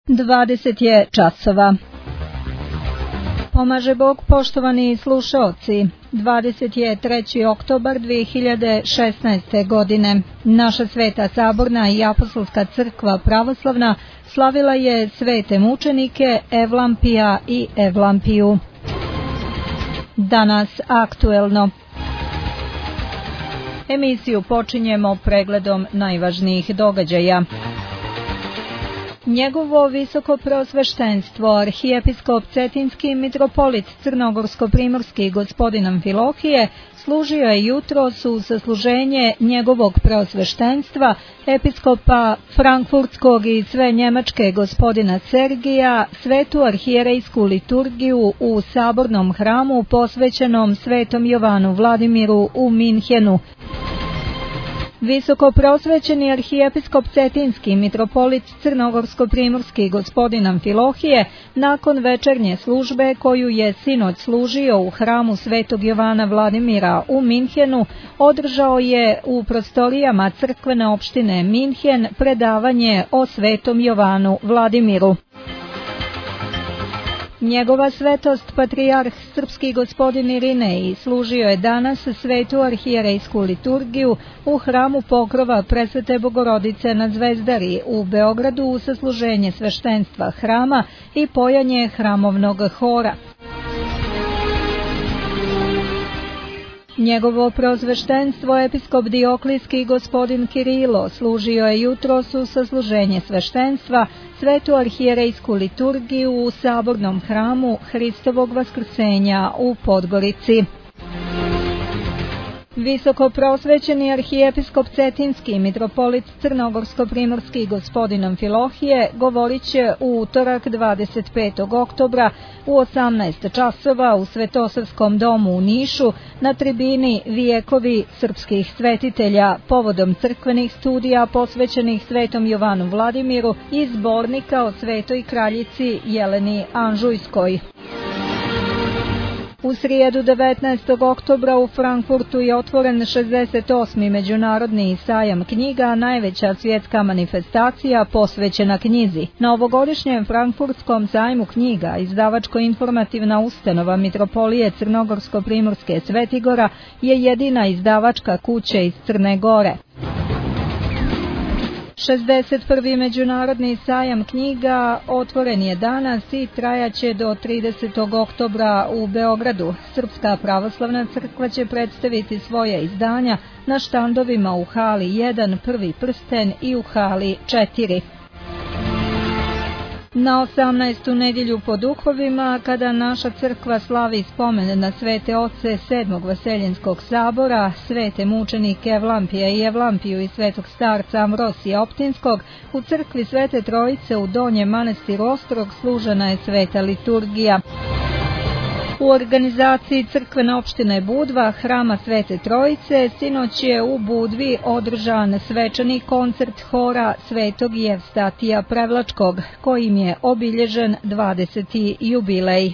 20 je časova. Pomaže Bog, poštovani slušaoci. 23. oktobar 2016. godine. Naša Sveta Saborna i Apostolska crkva pravoslavna slavila je svete mučenike Evlampija i Evlampiju. Danas aktuelno. Emisiju počinjemo pregledom najvažnijih događaja. Njegovo visoko preosveštenstvo, arhijepiskop Cetinski mitropolit Crnogorsko-primorski gospodin Amfilohije, služio je jutros u sasluženje njegovog preosveštenstva, episkopa Frankfurtskog i sve njemačke gospodina Sergija, svetu arhijerejsku liturgiju u sabornom hramu posvećenom svetom Jovanu Vladimiru u Minhenu. Visoko prosvećeni arhijepiskop Cetinski mitropolit Crnogorsko-primorski gospodin Amfilohije, nakon večernje službe koju je sinoć služio u hramu svetog Jovana Vladimira u Minhenu, održao je u prostorijama crkvene opštine Minhen predavanje o svetom Jovanu Vladimiru. Njegova svetost, patrijarh srpski gospodin Irinej, služio je danas svetu arhijerejsku liturgiju u hramu Pokrova Presvete Bogorodice na Zvezdari u Beogradu u sasluženje sveštenstva hrama i pojanje hramovnog hora. Njegovo preosveštenstvo, episkop Dioklijski gospodin Kirilo, služio je jutros u sasluženje sveštenstva svetu arhijerejsku liturgiju u sabornom hramu Hristovog vaskrsenja u Podgorici. Visoko prosvećeni arhijepiskop Cetinski mitropolit Crnogorsko-primorski gospodin Amfilohije govorit će u utorak 25. oktobra u 18 časova u Svetosavskom domu u Nišu na tribini Vijekovi srpskih svetitelja povodom crkvenih studija posvećenih svetom Jovanu Vladimiru i zbornika o svetoj kraljici Jeleni Anžujskoj. U srijedu 19. oktobra u Frankfurtu je otvoren 68. međunarodni sajam knjiga, najveća svjetska manifestacija posvećena knjizi. Na ovogodišnjem Frankfurtskom sajmu knjiga izdavačko-informativna ustanova Mitropolije Crnogorsko-primorske Svetigora je jedina izdavačka kuća iz Crne Gore. 61. međunarodni sajam knjiga otvoren je danas i trajaće do 30. oktobra u Beogradu. Srpska pravoslavna crkva će predstaviti svoje izdanja na štandovima u hali 1, Prvi prsten i u hali 4. Na 18. nedjelju po duhovima, kada naša crkva slavi spomen na svete oce 7. Vaseljenskog sabora, svete mučenike Evlampija i Evlampiju i svetog starca Ambrosija Optinskog, u crkvi Svete Trojice u Donjem manastiru Ostrog služena je sveta liturgija. U organizaciji crkvene opštine Budva, hrama Svete Trojice, sinoć je u Budvi održan svečani koncert hora Svetog Jevstatija Prevlačkog, kojim je obilježen 20. jubilej.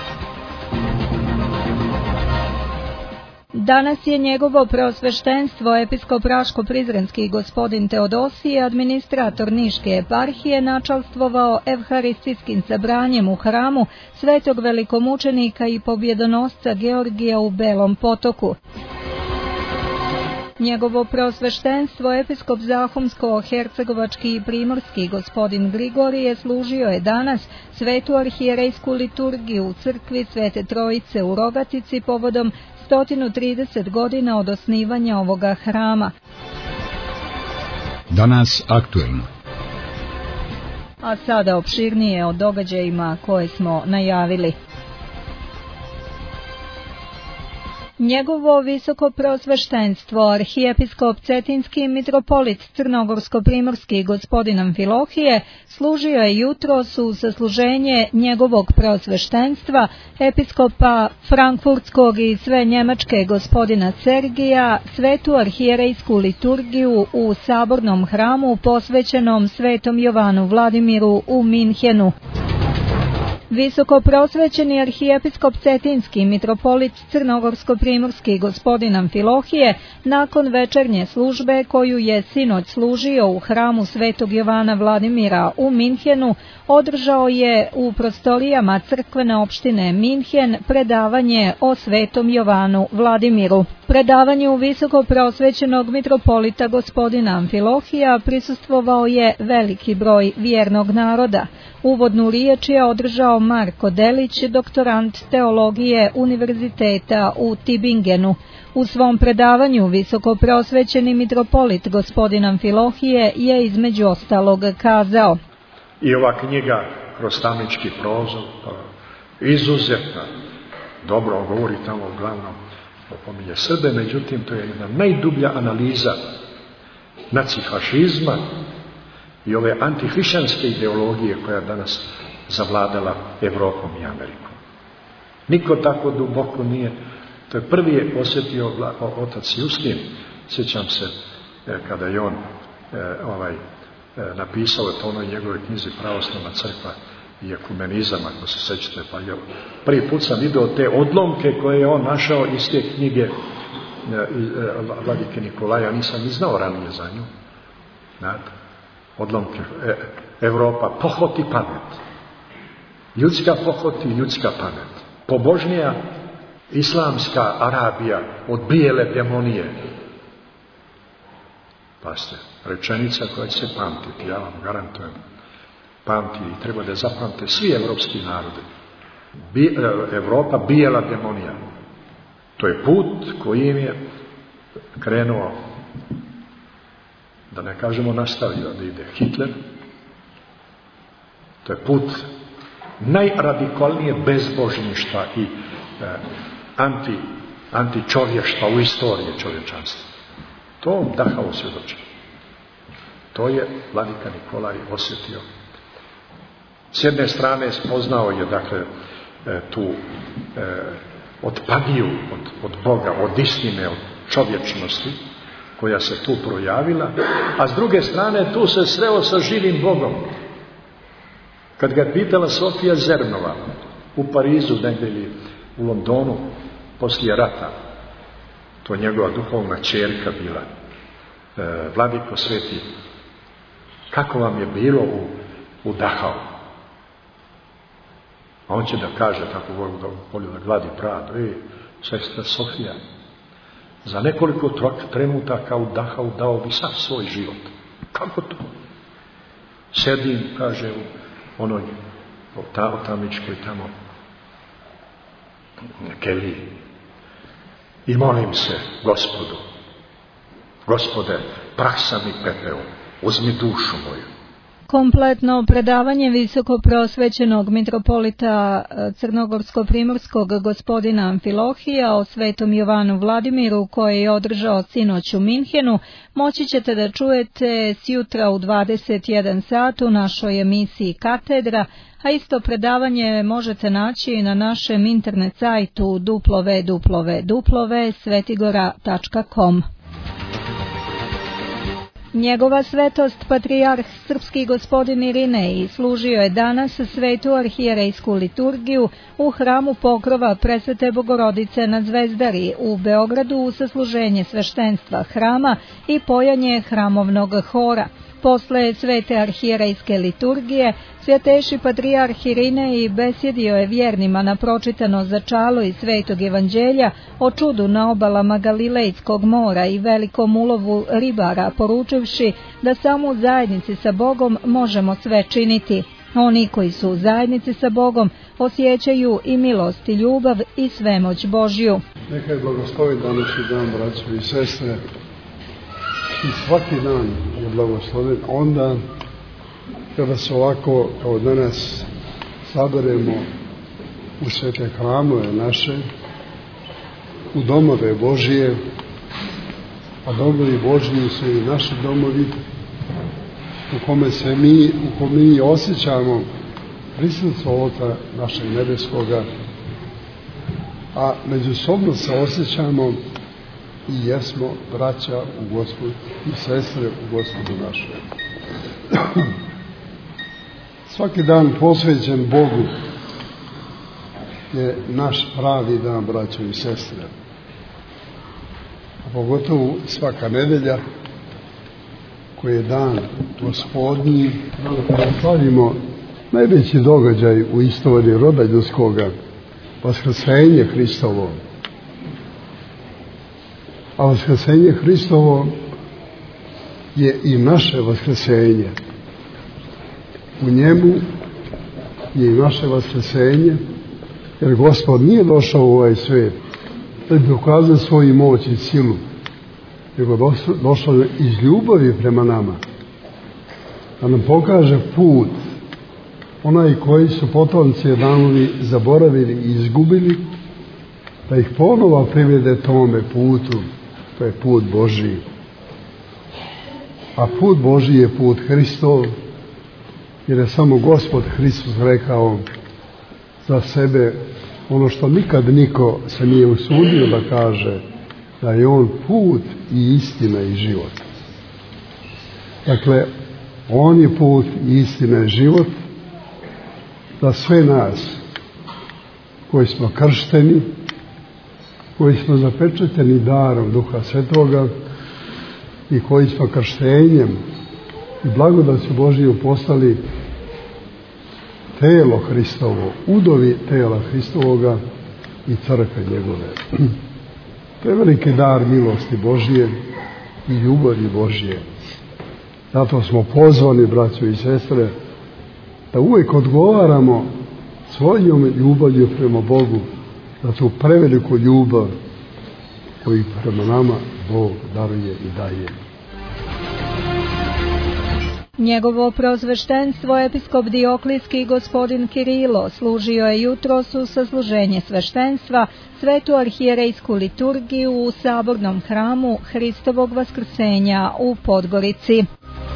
Danas je njegovo preosveštenstvo episkop Raško-Prizrenski gospodin Teodosije, administrator Niške eparhije, načalstvovao evharistijskim sabranjem u hramu svetog velikomučenika i pobjedonosca Georgija u Belom Potoku. Njegovo preosveštenstvo, episkop Zahumsko-hercegovački i primorski gospodin Grigorije, služio je danas svetu arhijerejsku liturgiju u crkvi Svete Trojice u Rogatici povodom 130 godina od osnivanja ovoga hrama. Danas aktuelno. A sada opširnije o događajima koje smo najavili. Njegovo visoko preosveštenstvo, arhijepiskop Cetinski mitropolit Crnogorsko-primorski gospodin Amfilohije, služio je jutros u sasluženje njegovog preosveštenstva, episkopa Frankfurtskog i sve njemačke gospodina Sergija, svetu arhijerejsku liturgiju u sabornom hramu posvećenom svetom Jovanu Vladimiru u Minhenu. Visokoprosvećeni arhijepiskop Cetinski mitropolit Crnogorsko-primorski gospodin Amfilohije nakon večernje službe koju je sinoć služio u hramu Svetog Jovana Vladimira u Minhenu održao je u prostorijama crkvene opštine Minhen predavanje o Svetom Jovanu Vladimiru. Predavanju visokoprosvećenog mitropolita gospodina Amfilohija prisustvovao je veliki broj vjernog naroda. Uvodnu riječ je održao Marko Delić, doktorant teologije Univerziteta u Tübingenu. U svom predavanju visokoprosvećeni mitropolit gospodin Amfilohije je između ostalog kazao: I ova knjiga kroz tamnički prozor, izuzetna, dobro govori tamo uglavnom, opominje Srbe, međutim to je jedna najdublja analiza nacifašizma i ove antihrišćanske ideologije koja je danas zavladala Evropom i Amerikom. Niko tako duboko nije. To je prvi je posjetio otac Justin, sjećam se kada je on napisao to onoj njegove knjizi Pravoslavna crkva i ekumenizam, ako se sećate, pa je prvi put sam vidio te odlomke koje je on našao iz te knjige Vladike Nikolaja, nisam ni znao ranije za nju. Znate, odlomke Evropa, pohot i pamet. Ljudska pohot i ljudska pamet. Pobožnija islamska Arabija od bijele demonije. Pazite, rečenica koja će se pamtiti, ja vam garantujem, pamti i treba da zapamte svi evropski narodi. Evropa bijela demonija. To je put kojim je krenuo, da ne kažemo nastavio da ide Hitler. To je put najradikalnije bezbožništva i antičovještva u istoriji čovječanstva. To Dachau svjedoči. To je vladika Nikolaj osjetio. S jedne strane spoznao je, dakle, tu otpadiju od Boga, od istine, od čovječnosti koja se tu projavila, a s druge strane tu se sreo sa živim Bogom. Kad ga pitala Sofija Zernova u Parizu, negdje ili u Londonu, poslije rata, to njegova duhovna ćerka bila, Vladiko Sveti, kako vam je bilo u Dachau? A on će da kaže, tako volio da gladi bradu, sestra Sofija, za nekoliko trenutaka u Dachau dao bi sav svoj život. Kako to? Sedim, kaže, u onoj tamničkoj tamo keliji i molim se Gospodu: Gospode, prah sam i pepeo, uzmi dušu moju. Kompletno predavanje visokoprosvećenog mitropolita Crnogorsko-primorskog gospodina Amfilohija o Svetom Jovanu Vladimiru koje je održao sinoć u Minhenu moći ćete da čujete sjutra u 21 sat u našoj emisiji Katedra, a isto predavanje možete naći na našem internet sajtu www.svetigora.com. Njegova svetost patrijarh srpski gospodin Irinej služio je danas svetu arhijerejsku liturgiju u hramu Pokrova Presvete Bogorodice na Zvezdari u Beogradu u sasluženje sveštenstva hrama i pojanje hramovnog hora. Posle svete arhijerejske liturgije, svjateši patrijarh Irinej besjedio je vjernima na pročitano začalo iz Svetog evanđelja o čudu na obalama Galilejskog mora i velikom ulovu ribara, poručivši da samo u zajednici sa Bogom možemo sve činiti. Oni koji su u zajednici sa Bogom osjećaju i milost i ljubav i svemoć Božju. Neka je blagoslovit današnji dan, braćo i sestre. I svaki dan je blagosloven onda kada se ovako kao danas saberemo u svete hramove naše, u domove Božije, a domovi Božji su i naši domovi u kome mi osjećamo prisustvo Oca našeg nebeskoga, a međusobno se osjećamo i jesmo braća u Gospodu i sestre u Gospodu našem. Svaki dan posvećen Bogu je naš pravi dan, braćo i sestre. A pogotovo svaka nedelja, koji je dan Gospodnji, kada slavimo najveći događaj u istoriji roda ljudskoga, vaskrsenje Hristovo. A vaskrsenje Hristovo je i naše vaskrsenje. U njemu je i naše vaskrsenje, jer Gospod nije došao u ovaj svijet da bi ukazao svoju moć i silu, nego došao iz ljubavi prema nama, da nam pokaže put, onaj koji su potomci Adamovi zaboravili i izgubili, da ih ponovo privede tome putu, to je put Božiji. A put Božiji je put Hristov, jer je samo Gospod Hristos rekao za sebe ono što nikad niko se nije usudio da kaže, da je on put i istina i život. Dakle, on je put i istina i život za sve nas koji smo kršteni, koji smo zapečateni darom Duha Svetoga i koji smo krštenjem i blagodaću Božiju postali telo Hristovo, udovi tela Hristovoga i crkve njegove. To je veliki dar milosti Božije i ljubavi Božije. Zato smo pozvani, braćo i sestre, da uvijek odgovaramo svojom ljubavlju prema Bogu, za tu preveliku ljubav koju prema nama Bog daruje i daje. Njegovo preosveštenstvo episkop Dioklijski gospodin Kirilo služio je jutros u sasluženje sveštenstva svetu arhijerejsku liturgiju u sabornom hramu Hristovog vaskrsenja u Podgorici.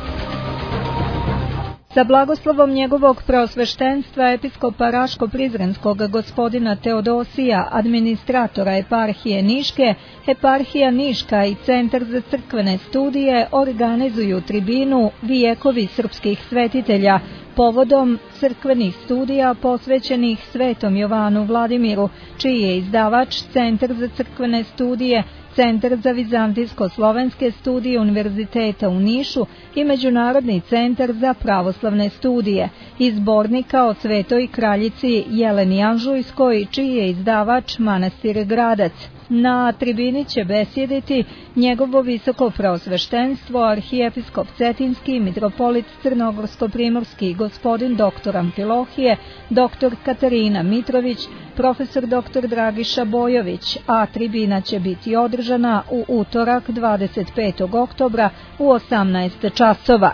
Sa blagoslovom njegovog preosveštenstva episkopa Raško-Prizrenskog gospodina Teodosija, administratora eparhije Niške, eparhija Niška i Centar za crkvene studije organizuju tribinu Vijekovi srpskih svetitelja povodom crkvenih studija posvećenih Svetom Jovanu Vladimiru, čiji je izdavač Centar za crkvene studije, Centar za vizantijsko-slovenske studije Univerziteta u Nišu i Međunarodni centar za pravoslavne studije, iz zbornika o Svetoj kraljici Jeleni Anžujskoj, čiji je izdavač Manastir Gradac. Na tribini će besjediti njegovo visoko preosveštenstvo arhijepiskop Cetinski, mitropolit Crnogorsko-primorski gospodin dr. Amfilohije, dr. Katarina Mitrović, profesor dr. Dragiša Bojović, a tribina će biti održana u utorak 25. oktobra u 18 časova.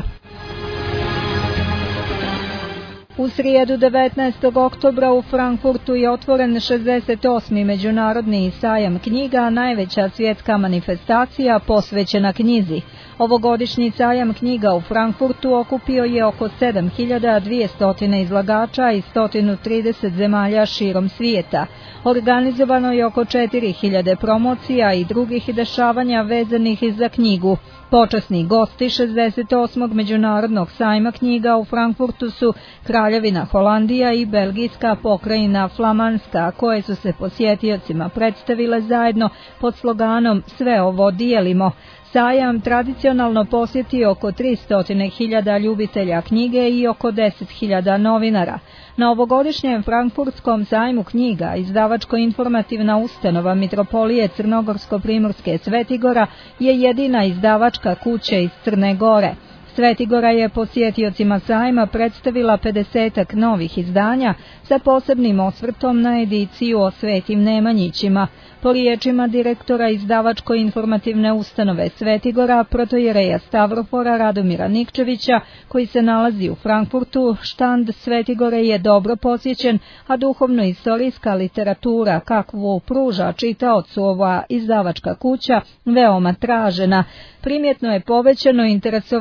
U srijedu 19. oktobra u Frankfurtu je otvoren 68. međunarodni sajam knjiga, najveća svjetska manifestacija posvećena knjizi. Ovogodišnji sajam knjiga u Frankfurtu okupio je oko 7200 izlagača iz 130 zemalja širom svijeta. Organizovano je oko 4000 promocija i drugih dešavanja vezanih za knjigu. Počasni gosti 68. međunarodnog sajma knjiga u Frankfurtu su Kraljevina Holandija i belgijska pokrajina Flamanska, koje su se posjetiocima predstavile zajedno pod sloganom Sve ovo dijelimo. Sajam tradicionalno posjeti oko 300.000 ljubitelja knjige i oko 10.000 novinara. Na ovogodišnjem Frankfurtskom sajmu knjiga izdavačko-informativna ustanova Mitropolije Crnogorsko-primorske Svetigora je jedina izdavačka kuća iz Crne Gore. Svetigora je posjetiocima sajma predstavila 50 novih izdanja sa posebnim osvrtom na ediciju o Svetim Nemanjićima. Po riječima direktora izdavačko-informativne ustanove Svetigora, protojereja Stavrofora Radomira Nikčevića, koji se nalazi u Frankfurtu, štand Svetigore je dobro posjećen, a duhovno-istorijska literatura, kakvu pruža čitaocu ova izdavačka kuća, veoma tražena. Primjetno je povećano interesovanje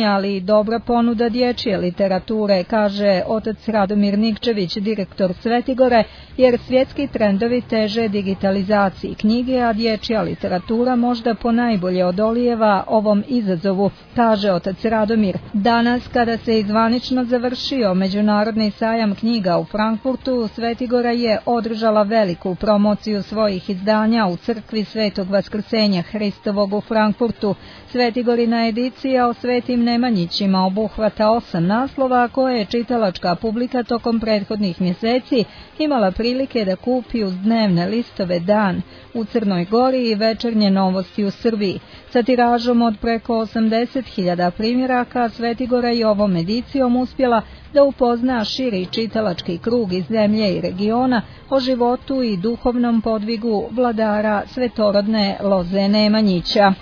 ali i dobra ponuda dječje literature, kaže otac Radomir Nikčević, direktor Svetigore, jer svjetski trendovi teže digitalizaciji knjige, a dječja literatura možda ponajbolje odolijeva ovom izazovu, kaže otac Radomir. Danas, kada se izvanično završio Međunarodni sajam knjiga u Frankfurtu, Svetigora je održala veliku promociju svojih izdanja u crkvi Svetog Vaskrsenja Hristovog u Frankfurtu. Svetigorina edicija o Svetim Nemanjićima obuhvata 8 naslova koje je čitalačka publika tokom prethodnih mjeseci imala prilike da kupi uz dnevne listove Dan u Crnoj Gori i Večernje novosti u Srbiji. Sa tiražom od preko 80.000 primjeraka, Svetigora je ovom edicijom uspjela da upozna širi čitalački krug iz zemlje i regiona o životu i duhovnom podvigu vladara svetorodne loze Nemanjića.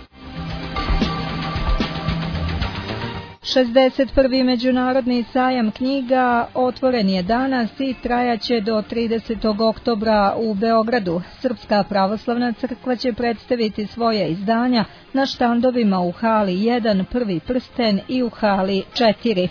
61. Međunarodni sajam knjiga otvoren je danas i trajaće do 30. oktobra u Beogradu. Srpska pravoslavna crkva će predstaviti svoje izdanja na štandovima u hali 1, Prvi prsten i u hali 4.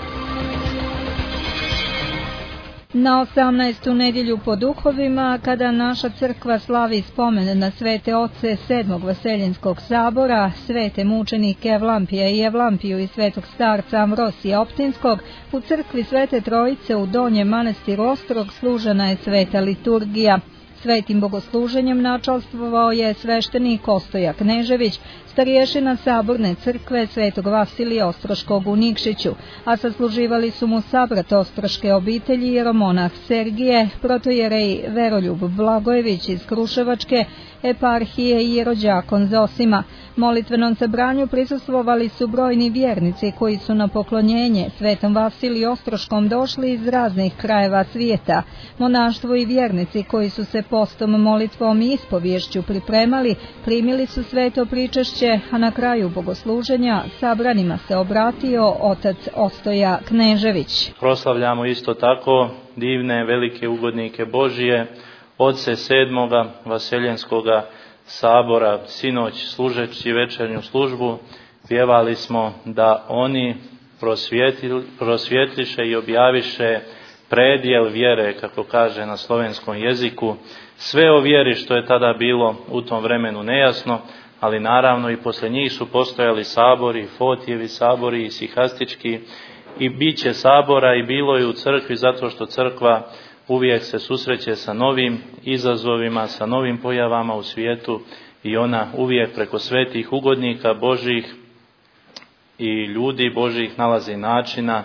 Na 18. nedjelju po duhovima, kada naša crkva slavi spomen na svete oce 7. Vaseljenskog sabora, svete mučenike Evlampija i Evlampiju i svetog starca Amvrosija Optinskog, u crkvi Svete Trojice u Donjem manastiru Ostrog služena je sveta liturgija. Svetim bogosluženjem načalstvovao je sveštenik Ostoja Knežević, starješina Saborne crkve Svetog Vasilija Ostroškog u Nikšiću, a sasluživali su mu sabrat Ostroške obitelji jeromonah Sergije, protojerej Veroljub Blagojević iz Kruševačke eparhije i jerođakon Zosima. Molitvenom sabranju prisustvovali su brojni vjernici koji su na poklonjenje Svetom Vasiliju Ostroškom došli iz raznih krajeva svijeta. Monaštvo i vjernici koji su se postom, molitvom i ispovješću pripremali, primili su sveto pričešće, a na kraju bogosluženja sabranima se obratio otac Ostoja Knežević. Proslavljamo isto tako divne velike ugodnike Božije, oce 7. Vaseljenskog sabora. Sinoć služeći večernju službu pjevali smo da oni prosvjetliše i objaviše predjel vjere, kako kaže na slovenskom jeziku, sve o vjeri što je tada bilo u tom vremenu nejasno, ali naravno i poslije njih su postojali sabori, Fotijevi sabori i sihastički, i biće sabora i bilo je u crkvi, zato što crkva uvijek se susreće sa novim izazovima, sa novim pojavama u svijetu i ona uvijek preko svetih ugodnika Božih i ljudi Božih nalazi načina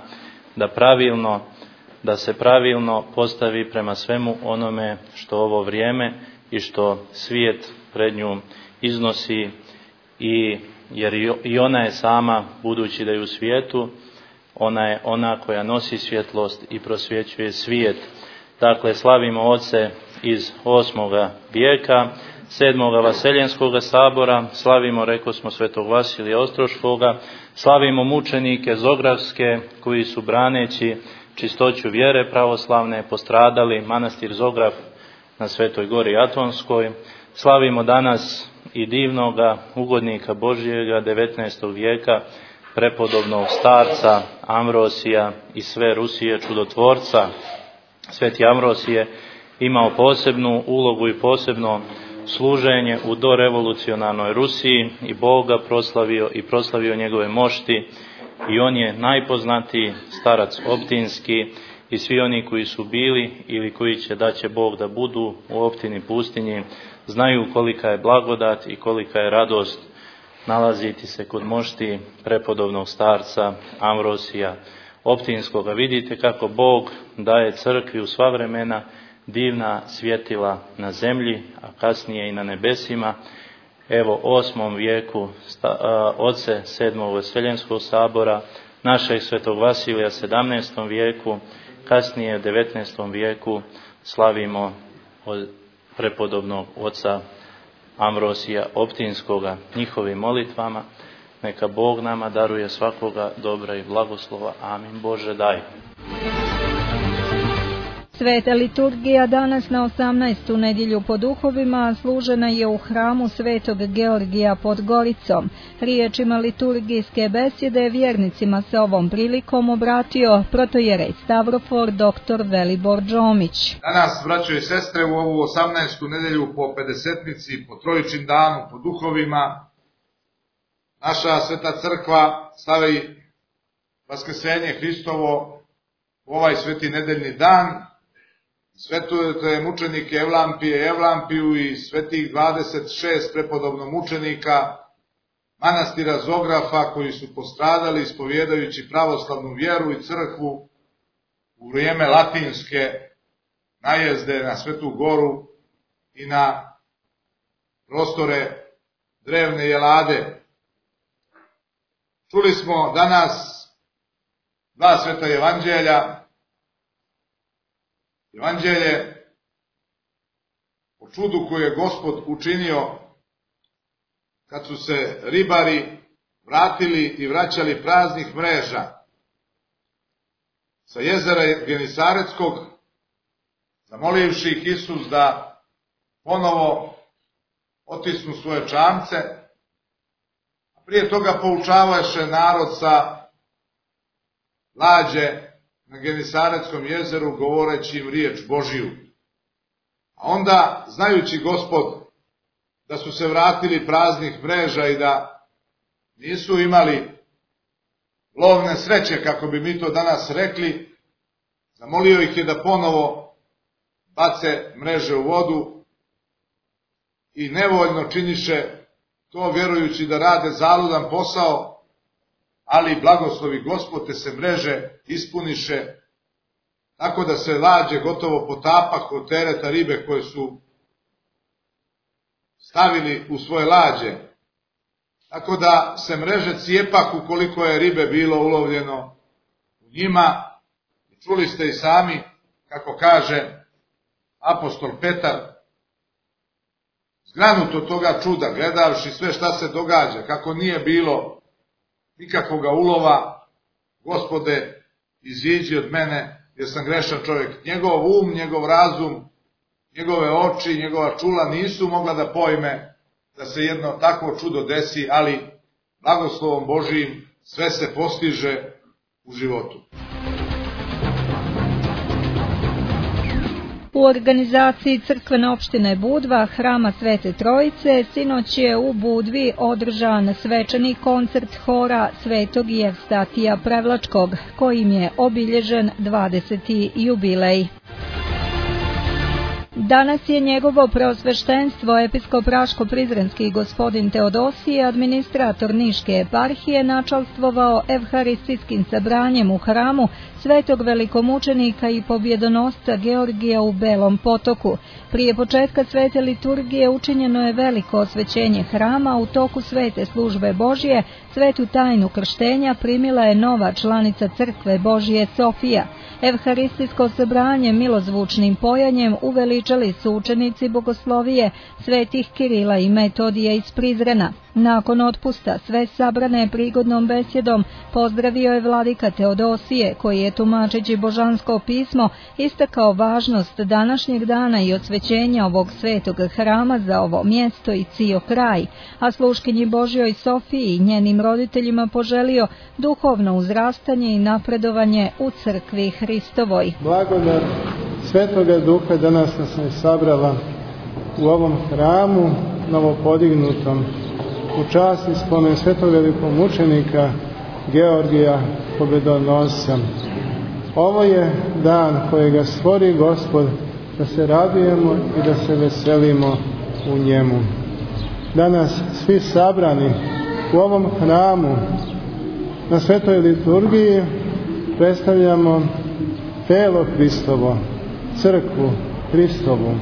da se pravilno postavi prema svemu onome što ovo vrijeme i što svijet pred nju iznosi, jer i ona je sama, budući da je u svijetu, ona je ona koja nosi svjetlost i prosvjećuje svijet. Dakle, slavimo oce iz 8. vijeka, 7. Vaseljenskog sabora, slavimo, rekosmo, svetog Vasilija Ostroškoga, slavimo mučenike Zogravske koji su braneći čistoću vjere pravoslavne postradali manastir Zograv na Svetoj Gori Atonskoj. Slavimo danas i divnoga ugodnika Božjega 19. vijeka, prepodobnog starca Amvrosija i sve Rusije čudotvorca. Sveti Amvrosije imao posebnu ulogu i posebno služenje u dorevolucionarnoj Rusiji i Bog ga proslavio njegove mošti, i on je najpoznatiji starac optinski, i svi oni koji su bili ili koji će da će Bog da budu u Optini pustinji znaju kolika je blagodat i kolika je radost nalaziti se kod mošti prepodobnog starca Amvrosija Optinskoga. Vidite kako Bog daje crkvi u sva vremena divna svjetila na zemlji, a kasnije i na nebesima. Evo, 8. vijeku oce 7. Vaseljenskog sabora, našeg svetog Vasilija 17. vijeku, kasnije u 19. vijeku slavimo od prepodobnog oca Amvrosija Optinskoga. Njihovim molitvama neka Bog nama daruje svakoga dobra i blagoslova. Amin. Bože daj. Sveta liturgija danas na 18. nedjelju po duhovima služena je u hramu Svetog Georgija pod Goricom. Riječima liturgijske besjede vjernicima se ovom prilikom obratio protojerej Stavrofor dr. Velibor Džomić. Danas, braćo i sestre, u ovu 18. nedjelju po Pedesetnici, po Trojičin danu, po duhovima, naša Sveta Crkva slavi Vaskrsenje Hristovo u ovaj sveti nedeljni dan. Svetujete mučenike Evlampije i Evlampiju i svetih 26 prepodobno mučenika manastira Zografa koji su postradali ispovjedajući pravoslavnu vjeru i crkvu u vrijeme latinske najezde na Svetu Goru i na prostore drevne Jelade. Čuli smo danas dva sveta evanđelja. Evanđelje o čudu koje je Gospod učinio kad su se ribari vratili i vraćali praznih mreža sa jezera Genisaretskog, zamolivši ih Isus da ponovo otisnu svoje čamce, a prije toga poučavaše narod sa lađe na Genisaretskom jezeru govoreći im riječ Božiju. A onda, znajući Gospod da su se vratili praznih mreža i da nisu imali lovne sreće, kako bi mi to danas rekli, zamolio ih je da ponovo bace mreže u vodu i nevoljno činiše to vjerujući da rade zaludan posao, ali blagoslovi Gospod te se mreže ispuniše, tako da se lađe gotovo potapah od tereta ribe koje su stavili u svoje lađe, tako da se mreže cijepak ukoliko je ribe bilo ulovljeno u njima. Čuli ste i sami kako kaže apostol Petar, zgranut od toga čuda, gledavši sve šta se događa, kako nije bilo nikakvoga ulova, Gospode, iziđi od mene, jer sam grešan čovjek. Njegov um, njegov razum, njegove oči, njegova čula nisu mogla da pojme da se jedno takvo čudo desi, ali blagoslovom Božijim sve se postiže u životu. U organizaciji crkvene opštine Budva, Hrama Svete Trojice, sinoć je u Budvi održan svečani koncert hora Svetog Jevstatija Prevlačkog, kojim je obilježen 20. jubilej. Danas je njegovo preosveštenstvo episkop Raško-Prizrenski gospodin Teodosije, administrator Niške eparhije, načalstvovao evharistijskim sabranjem u hramu Svetog velikomučenika i pobjedonosca Georgija u Belom Potoku. Prije početka svete liturgije učinjeno je veliko osvećenje hrama. U toku svete službe Božje svetu tajnu krštenja primila je nova članica crkve Božje Sofija. Evharistijsko sabranje milozvučnim pojanjem uveličali su učenici bogoslovije svetih Kirila i Metodija iz Prizrena. Nakon otpusta sve sabrane prigodnom besjedom pozdravio je vladika Teodosije, koji je tumačeći božansko pismo istakao važnost današnjeg dana i osvećenja ovog svetog hrama za ovo mjesto i cijel kraj, a sluškinji Božjoj Sofiji i njenim roditeljima poželio duhovno uzrastanje i napredovanje u crkvi Hristovoj. Blagodat Svetoga Duha danas nas je sabrala u ovom hramu novopodignutom u čast i spomen svetog velikomučenika Georgija Pobjedonosca. Ovo je dan kojega stvori Gospod da se radujemo i da se veselimo u njemu. Danas svi sabrani u ovom hramu na svetoj liturgiji predstavljamo telo Hristovo, crkvu Hristovu.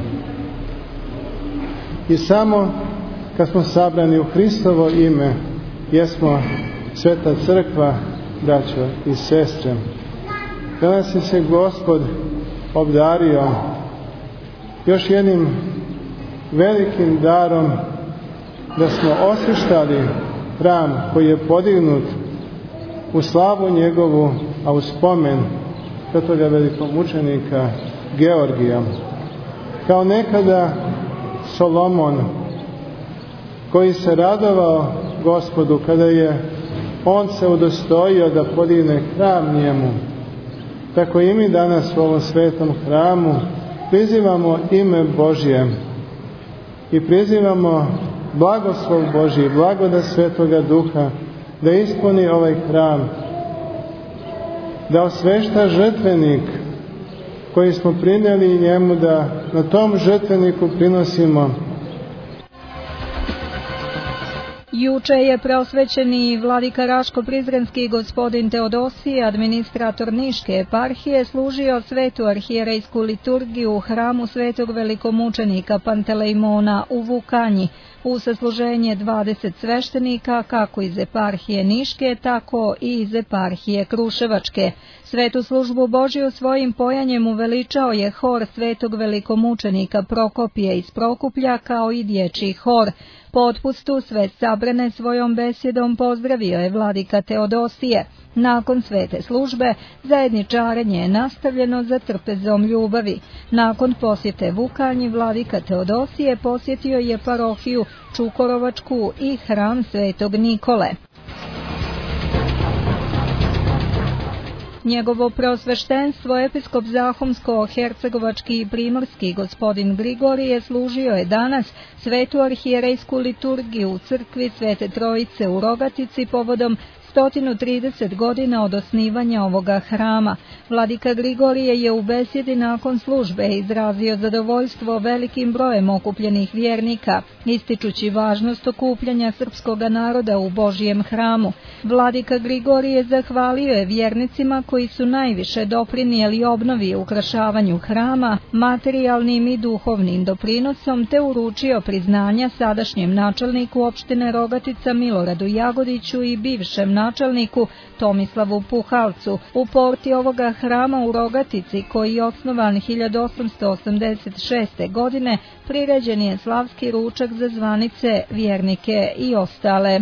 I samo kad smo sabrani u Hristovo ime, jesmo sveta crkva, braćo i sestre. Danas je se Gospod obdario još jednim velikim darom da smo osvištali hram koji je podignut u slavu njegovu, a u spomen svetoga velikomučenika Georgija. Kao nekada Solomon, koji se radovao Gospodu kada je on se udostojio da podigne hram njemu, tako i mi danas u ovom svetom hramu prizivamo ime Božje i prizivamo blagoslov Božji, blagodat Svetoga Duha da ispuni ovaj hram, da osvešta žrtvenik koji smo prinijeli njemu, da na tom žrtveniku prinosimo. Juče je preosvećeni vladika Raško-Prizrenski gospodin Teodosije, administrator Niške eparhije, služio svetu arhijerejsku liturgiju u hramu svetog velikomučenika Pantelejmona u Vukanji, u sasluženje 20 sveštenika kako iz eparhije Niške, tako i iz eparhije Kruševačke. Svetu službu Božju svojim pojanjem uveličao je hor svetog velikomučenika Prokopije iz Prokuplja, kao i dječji hor. Po otpustu sve sabrane svojom besjedom pozdravio je vladika Teodosije. Nakon svete službe, zajedničarenje je nastavljeno za trpezom ljubavi. Nakon posjete Vukanji, vladika Teodosije posjetio je parohiju Čukorovačku i hram svetog Nikole. Njegovo preosveštenstvo episkop Zahumsko-hercegovački i primorski gospodin Grigorije služio je danas svetu arhijerejsku liturgiju u crkvi Svete Trojice u Rogatici povodom 130 godina od osnivanja ovoga hrama. Vladika Grigorije je u besjedi nakon službe izrazio zadovoljstvo velikim brojem okupljenih vjernika, ističući važnost okupljanja srpskog naroda u Božjem hramu. Vladika Grigorije zahvalio je vjernicima koji su najviše doprinijeli obnovi i ukrašavanju hrama, materijalnim i duhovnim doprinosom, te uručio priznanja sadašnjem načelniku opštine Rogatica Miloradu Jagodiću i bivšem načelniku Tomislavu Puhalcu. U porti ovoga hrama u Rogatici, koji je osnovan 1886. godine, priređen je slavski ručak za zvanice, vjernike i ostale.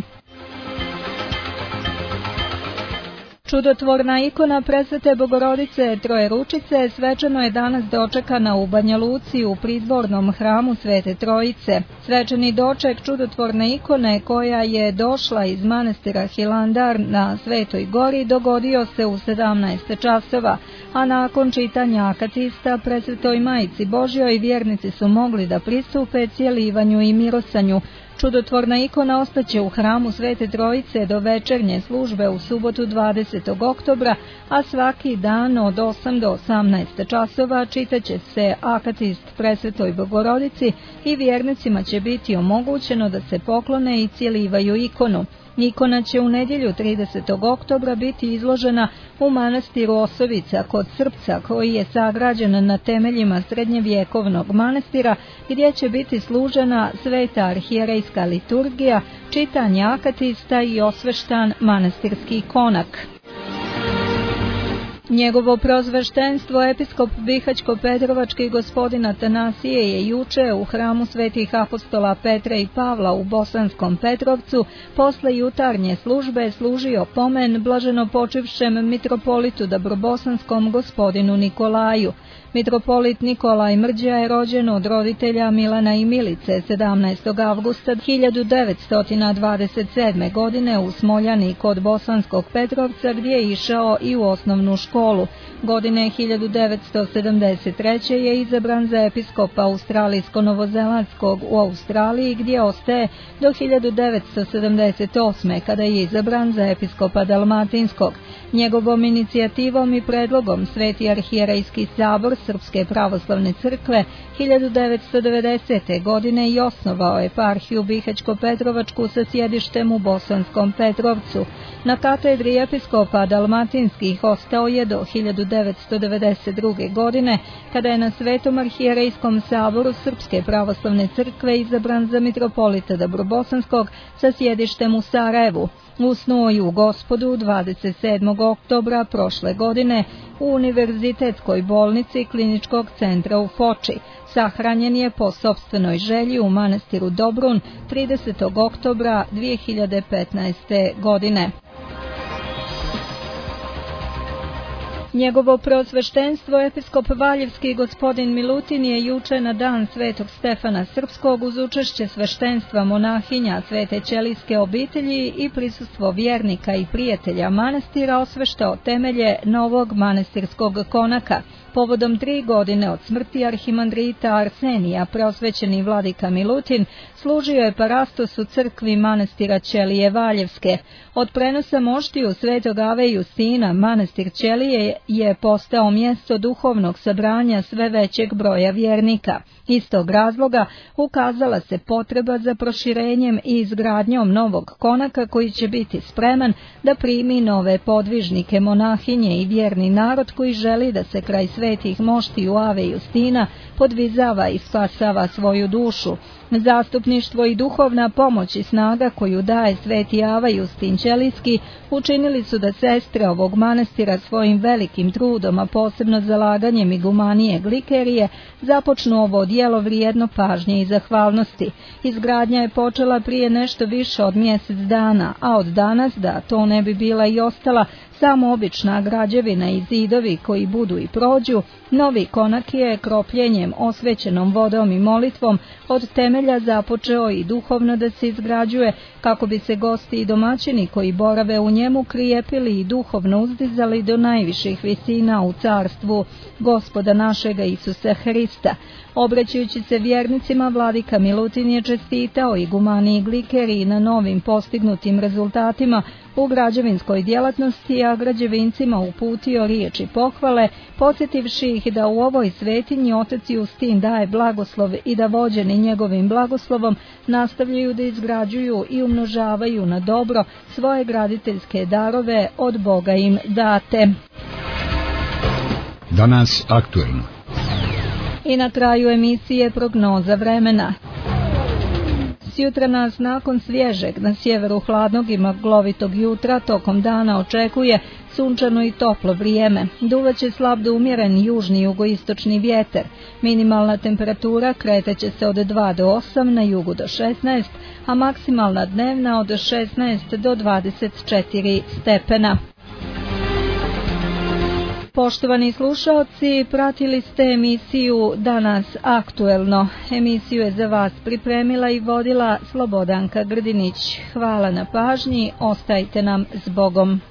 Čudotvorna ikona Presvete Bogorodice Trojeručice svečano je danas dočekana u Banja Luci u pridvornom hramu Svete Trojice. Svečani doček čudotvorne ikone, koja je došla iz manastira Hilandar na Svetoj gori, dogodio se u 17 časova, a nakon čitanja akatista Presvetoj Majici Božjoj vjernici su mogli da pristupe cjelivanju i mirosanju. Čudotvorna ikona ostaće u hramu Svete Trojice do večernje službe u subotu 20. oktobra, a svaki dan od 8 do 18 časova čitaće se akatist Presvetoj Bogorodici i vjernicima će biti omogućeno da se poklone i cjelivaju ikonu. Ikona će u nedjelju 30. oktobra biti izložena u manastiru Osovica kod Srpca, koji je sagrađen na temeljima srednjevjekovnog manastira, gdje će biti služena sveta arhijerejska liturgija, čitanje akatista i osveštan manastirski konak. Njegovo preosveštenstvo episkop Bihaćko-Petrovački gospodin Atanasije je juče u hramu svetih apostola Petra i Pavla u Bosanskom Petrovcu posle jutarnje službe služio pomen blaženopočivšem mitropolitu Dabrobosanskom gospodinu Nikolaju. Mitropolit Nikolaj Mrđa je rođen od roditelja Milana i Milice 17. avgusta 1927. godine u Smoljani kod Bosanskog Petrovca, gdje je išao i u osnovnu školu. Godine 1973. je izabran za episkopa Australijsko-Novozelandskog u Australiji, gdje ostaje do 1978. kada je izabran za episkopa Dalmatinskog. Njegovom inicijativom i predlogom Sveti arhijerejski sabor Srpske pravoslavne crkve 1990. godine i osnovao eparhiju Bihaćko-Petrovačku sa sjedištem u Bosanskom Petrovcu. Na katedri episkopa Dalmatinskih ostao je do 1992. godine, kada je na Svetom arhijerejskom saboru Srpske pravoslavne crkve izabran za mitropolita Dabrobosanskog sa sjedištem u Sarajevu. Usnuo je u Gospodu 27. oktobra prošle godine u Univerzitetskoj bolnici Kliničkog centra u Foči. Sahranjen je po sopstvenoj želji u manastiru Dobrun 30. oktobra 2015. godine. Njegovo preosveštenstvo episkop Valjevski gospodin Milutin je juče na dan Svetog Stefana Srpskog uz učešće sveštenstva monahinja Svete Ćelijske obitelji i prisustvo vjernika i prijatelja manastira osveštao temelje novog manastirskog konaka. Povodom 3 godine od smrti arhimandrita Arsenija preosvećeni vladika Milutin služio je parastos u crkvi manastira Ćelije Valjevske. Od prenosa moštiju Svetog Ave Justina manastir Ćelije je postao mjesto duhovnog sabranja sve većeg broja vjernika. Iz tog razloga ukazala se potreba za proširenjem i izgradnjom novog konaka koji će biti spreman da primi nove podvižnike, monahinje i vjerni narod koji želi da se kraj svetih moštiju Ave Justina podvizava i spasava svoju dušu. Zastupništvo i duhovna pomoć i snaga koju daje Sveti Ava Justin Ćelijski učinili su da sestre ovog manastira svojim velikim trudom, a posebno zalaganjem igumanije Glikerije, započnu ovo djelo vrijedno pažnje i zahvalnosti. Izgradnja je počela prije nešto više od mjesec dana, a od danas, da to ne bi bila i ostala samo obična građevina i zidovi koji budu i prođu, novi konak je kropljenjem, osvećenom vodom i molitvom od temelja započeo i duhovno da se izgrađuje, kako bi se gosti i domaćini koji borave u njemu krijepili i duhovno uzdizali do najviših visina u carstvu Gospoda našega Isusa Hrista. Obraćajući se vjernicima, vladika Milutin je čestitao igumaniji Glikeriji na novim postignutim rezultatima u građevinskoj djelatnosti, a građevincima uputio riječi pohvale, podsjetivši ih da u ovoj svetinji otac Justin daje blagoslov i da vođeni njegovim blagoslovom nastavljaju da izgrađuju i umnožavaju na dobro svoje graditeljske darove od Boga im date. Danas aktuelno. I na kraju emisije prognoza vremena. Sjutra nas nakon svježeg, na sjeveru hladnog i maglovitog jutra tokom dana očekuje sunčano i toplo vrijeme. Duvaće slab do umjeren južni jugoistočni vjetar. Minimalna temperatura kretaće se od 2 do 8, na jugu do 16, a maksimalna dnevna od 16 do 24 stepena. Poštovani slušaoci, pratili ste emisiju Danas aktuelno. Emisiju je za vas pripremila i vodila Slobodanka Grdinić. Hvala na pažnji, ostajte nam s Bogom.